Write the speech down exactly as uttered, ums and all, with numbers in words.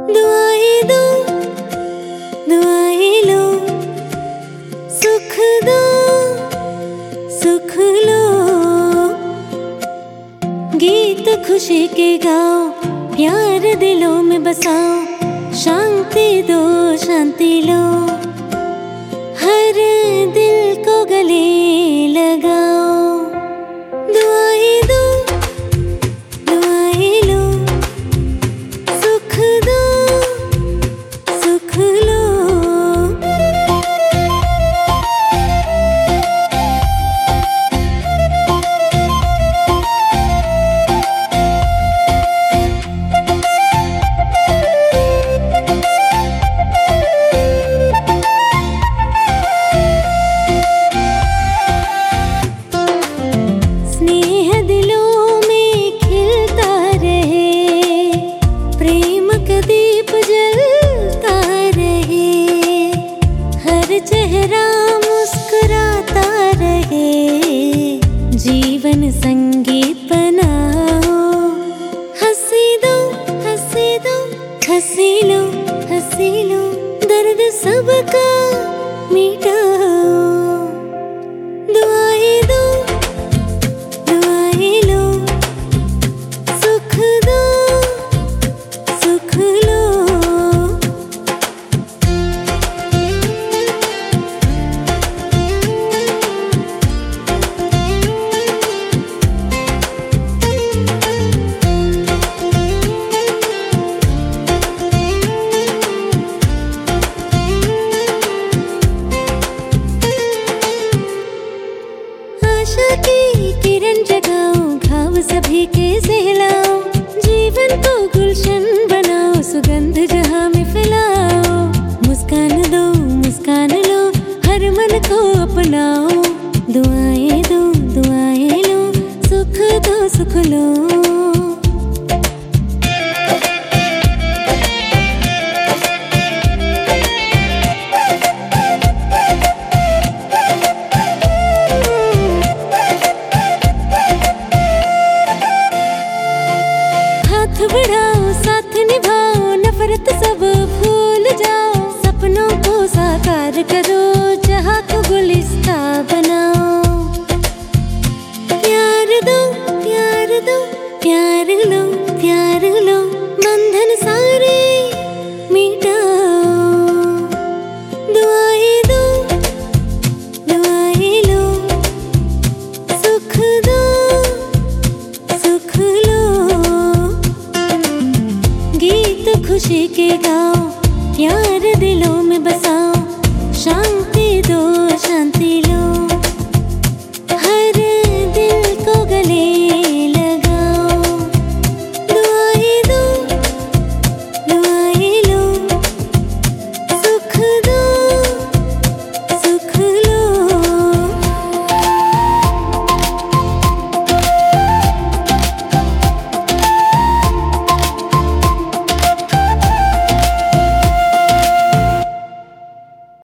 दुआएं दो, दुआएं लो, सुख दो, सुख लो। गीत खुशी के गाओ, प्यार दिलों में बसाओ, शांति दो, शांति लो। हर दिल को गले लगाओ। दुआएं दो, दुआएं लो, सुख दो, सुख लो। चेहरा मुस्कुराता रहे, जीवन संगीत बनाओ। हंसी दो, हंसी दो, हंसी लो, हंसी लो, दर्द सबका मिटाओ। दुआएं दो, दुआएं लो, सुख दो, सुख लो। आशा की किरण जगाओ, घाव सभी के सहलाओ। जीवन को गुलशन बनाओ, सुगंध जहां में फैलाओ। मुस्कान दो, मुस्कान लो, हर मन को अपनाओ। दुआएं दो, दुआएं लो, सुख दो, सुख लो। हाथ बढ़ाओ, साथ निभाओ, नफरत सब भूल जाओ। सपनों को साकार करो, जहां को गुलिस्ता बनाओ। प्यार दो, प्यार दो, प्यार लो, प्यार लो, बंधन सारे मिटाओ। दुआएं दो, दुआएं लो, सुख दो, सुख लो। गीत खुशी के गाओ, प्यार